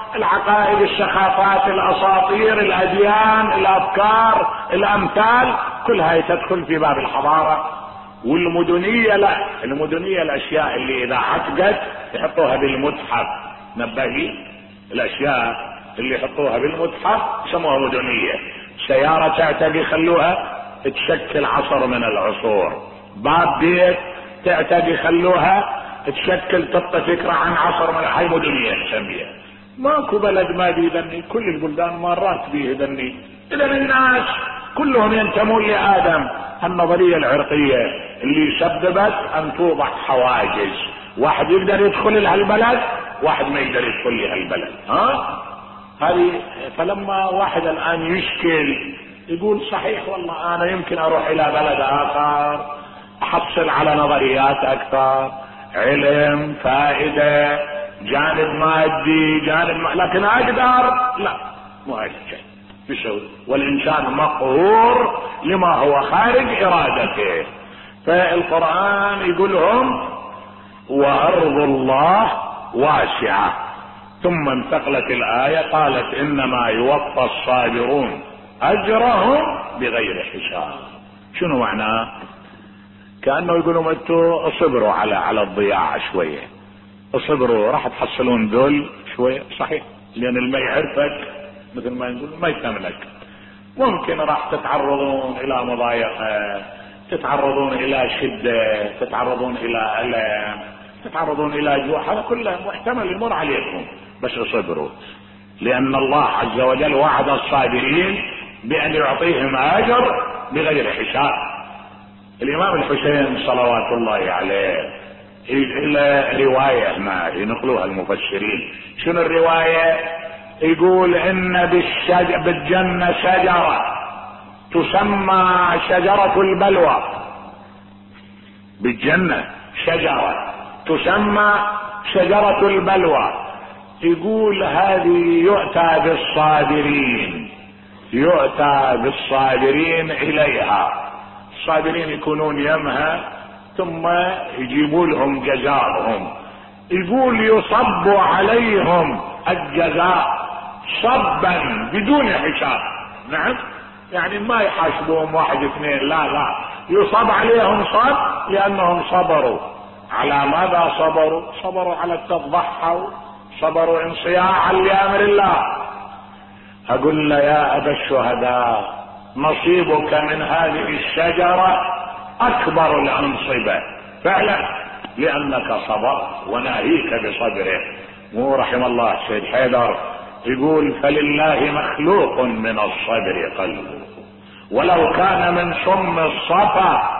S1: العقائد، الثقافات، الاساطير، الاديان، الافكار، الامثال، كلها تدخل في باب الحضارة. والمدنية لا، المدنية الاشياء اللي اذا عتقت يحطوها بالمتحف، نبهي، الاشياء اللي يحطوها بالمتحف يسموها مدنية. سيارة تعتق يخلوها تشكل عصر من العصور، باب بيت تعتق يخلوها تشكل تبقى فكرة عن عصر من هاي مدنية نسميها. ماكو بلد ما بيذني، كل البلدان مرات بيه ذني. اذا الناس كلهم ينتمون لآدم. النظرية العرقية اللي سببت ان توضع حواجز، واحد يقدر يدخل لهالبلد، واحد ما يقدر يدخل لهالبلد. ها هذه. فلما واحد الان يشكل يقول صحيح والله انا يمكن اروح الى بلد اخر احصل على نظريات اكثر، علم، فائدة، جانب مادي، جانب ما... لكن اقدر لا، مو هذا الشيء بشوي. والانسان مقهور لما هو خارج ارادته. فالقرآن يقولهم وارض الله واسعة. ثم انتقلت الآية قالت انما يوفى الصابرون اجرهم بغير حساب. شنو معناه؟ كأنه يقولوا انتوا اصبروا على على الضياع شوية، اصبروا راح تحصلون ذل شوية. صحيح، لان اللي يعرفك مثل ما نقول ما يتملك. ممكن راح تتعرضون الى مضايقة، تتعرضون الى شدة، تتعرضون الى الم، تتعرضون الى جوع، هذا كله محتمل يمر عليكم، بس اصبروا. لان الله عز وجل وعد الصابرين بان يعطيهم اجر بغير حساب. الامام الحسين صلوات الله عليه الى رواية ما ينقلوها المفسرين. شنو الرواية؟ يقول ان بالشج... بالجنة شجرة تسمى شجرة البلوى. بالجنة شجرة تسمى شجرة البلوى. يقول هذه يؤتى بالصابرين، يؤتى بالصابرين اليها. الصابرين يكونون يمها ثم يجيبوا لهم جزاءهم. يقول يصب عليهم الجزاء صبا بدون حساب. نعم، يعني ما يحاسبوهم واحد اثنين، لا لا، يصب عليهم صب لانهم صبروا. على ماذا صبروا؟ صبروا على التضحى، صبروا انصياعا لامر الله. اقول له يا ابا الشهداء نصيبك من هذه الشجرة اكبر الانصبة فعلا، لانك صبرت وناهيك بصبره. مو رحم الله سيد حيدر يقول فلله مخلوق من الصبر قلبه، ولو كان من سم الصفا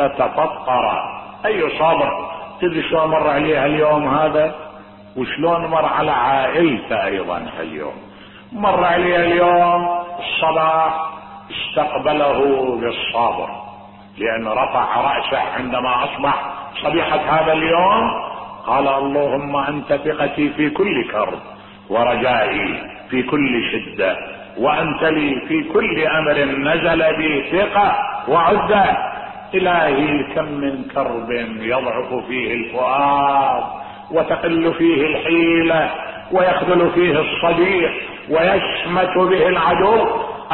S1: لتفطر. اي صبر. تدري شلون مر عليها اليوم هذا، وشلون مر على عائلته ايضا اليوم. مر عليه اليوم الصباح استقبله بالصبر، لأنه رفع رأسه عندما أصبح صبيحة هذا اليوم. قال اللهم أنت ثقتي في كل كرب، ورجائي في كل شدة، وأنت لي في كل أمر نزل بي ثقة وعدة. إلهي كم من كرب يضعف فيه الفؤاد، وتقل فيه الحيلة، ويخذل فيه الصديق، ويشمت به العدو،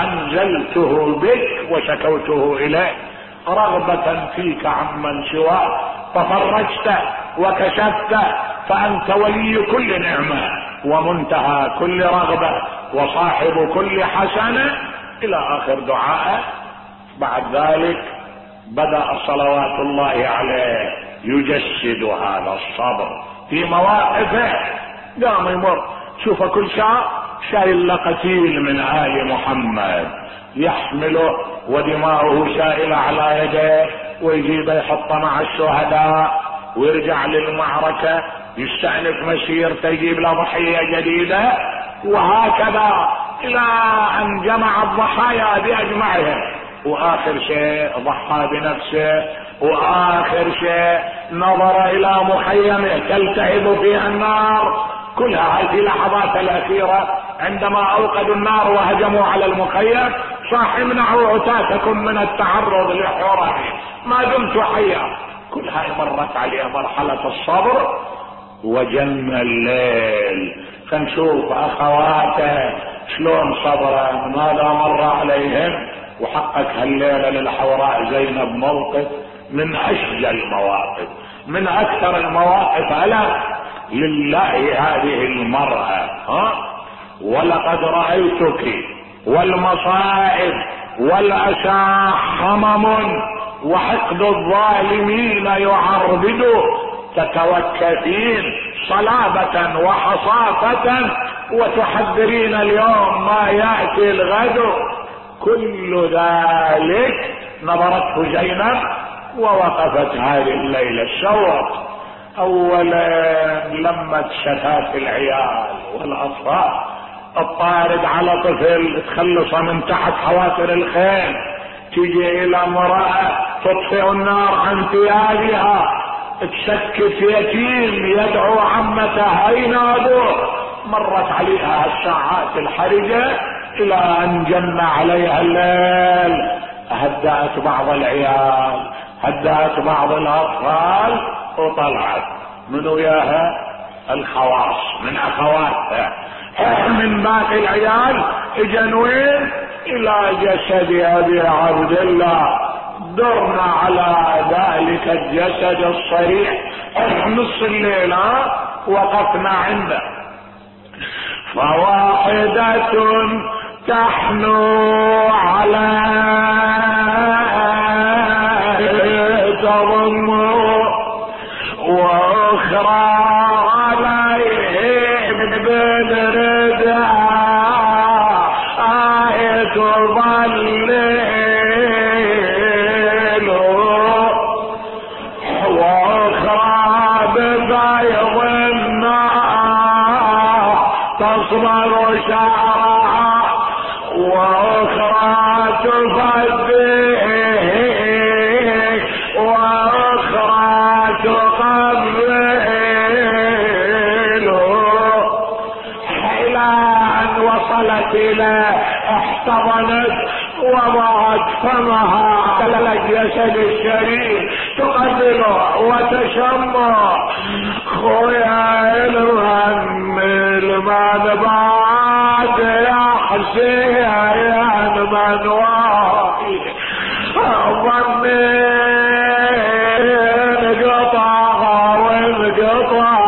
S1: انزلته بك وشكوته اليك رغبة فيك عمن سواك، ففرجته وكشفته، فانت ولي كل نعمة ومنتهى كل رغبة وصاحب كل حسنة، الى اخر دعاء. بعد ذلك بدأ صلوات الله عليه يجسد هذا الصبر في مواقفه. قام يمر، شوف كل شهر شايل قتيل من آل محمد يحمله ودماؤه سائلة على يده، ويجيب يحطه مع الشهداء، ويرجع للمعركة يستأنف مسيرته، يجيب له ضحية جديدة، وهكذا إلى أن جمع الضحايا بأجمعهم. وآخر شيء ضحى بنفسه، وآخر شيء نظر إلى مخيمه تلتهب فيها النار. كلها هذه اللحظات الأخيرة عندما أوقدوا النار وهجموا على المخيم، صاح امنعوا عتاتكم من التعرض لحرمي ما دمت حيا. كلها مرت عليها مرحلة الصبر، وجن الليل. فنشوف اخواته شلون صبره من هذا مر عليهم. وحقك هالليلة للحوراء زينب موقف من اشجى المواقف، من اكثر المواقف ألم لله هذه المرأة. ها ولقد رأيتك والمصائب والأسى حمم وحقد الظالمين يعربد تتوكفين صلابة وحصافة وتحذرين اليوم ما يأتي الغد. كل ذلك نظرته زينب ووقفت هذه الليلة الشوق. اولا لما شتات العيال والاطفال، الطارد على طفل تخلص من تحت حوافر الخيل، تيجي الى امرأة تطفئ النار عن ثيابها، تسكت يتيم يدعو عمته اين ابوه. مرت عليها الساعات الحرجة الى ان جن عليها الليل. هدأت بعض العيال، هدأت بعض الاطفال، وطلعت من وياها الخواص من اخواتها من باقي العيال. اجن وين؟ الى جسد ابي عبد الله. درنا على ذلك الجسد الصريح نص الليل وقفنا عنده. فواحدة تحنو على تضم واخرى عليه بالرداء آية ظليل واخرى ببيض النار تصبر شعرها واخرى تفديه واخرى تقبله الى ان وصلت الى احتضنت وضعت فمها على الجسد الشريف تقبله وتشمه. خويا المهم المن بعد يا حسين يا من واقي ظنين قطع وانقطع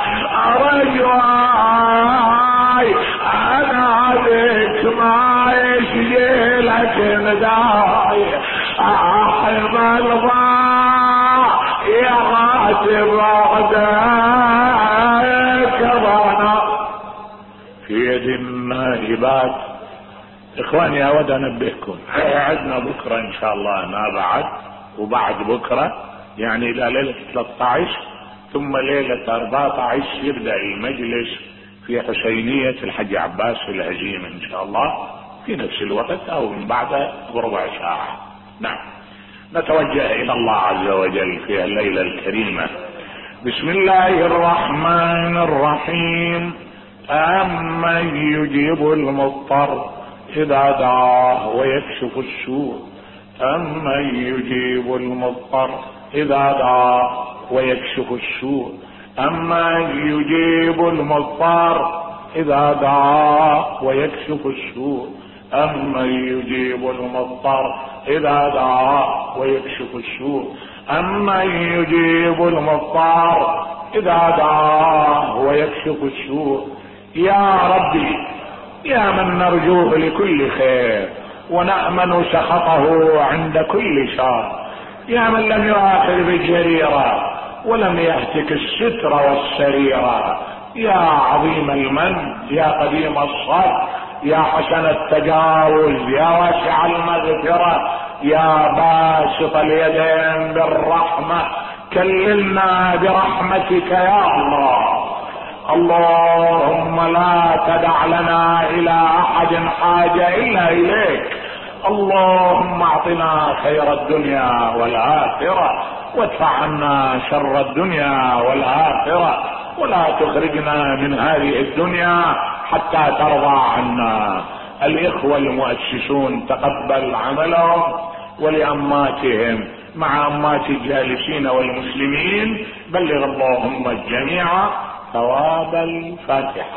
S1: رجواي انا عليك ما يشجيلك نداي احمل ضاع يا غاتب بعدك ظنا في يد النائبات. اخواني اود انبهكم عندنا بكرة ان شاء الله ما بعد وبعد بكرة، يعني الى ليلة ثلاثة عشر ثم ليلة أربعة عشر يبدأ المجلس في حسينية الحج عباس في الهجيم ان شاء الله في نفس الوقت او من بعد بربع ساعة. نعم نتوجه الى الله عز وجل في الليلة الكريمة. بسم الله الرحمن الرحيم. أمن يجيب المضطر إذا دعاه ويكشف السوء أمن يجيب المضطر إذا دعاه ويكشف السوء أمن يجيب المضطر إذا دعاه ويكشف السوء أمن يجيب المضطر إذا دعاه ويكشف السوء أمن يجيب المضطر إذا دعاه ويكشف السوء. يا ربي يا من نرجوه لكل خير ونأمن سخطه عند كل شر، يا من لم يؤاخذ بالجريرة ولم يهتك الستر والسريرة، يا عظيم المن يا قديم الصبر يا حسن التجاوز يا واسع المغفرة يا باسط اليدين بالرحمة كللنا برحمتك يا الله. اللهم لا تدع لنا الى احد حاجة الا اليك. اللهم اعطنا خير الدنيا والاخرة وادفع عنا شر الدنيا والاخرة ولا تخرجنا من هذه الدنيا حتى ترضى عنا. الاخوة المؤسسون تقبل عملهم ولأماتهم مع أمات الجالسين والمسلمين بلغ اللهم الجميع ثواب الفاتحة.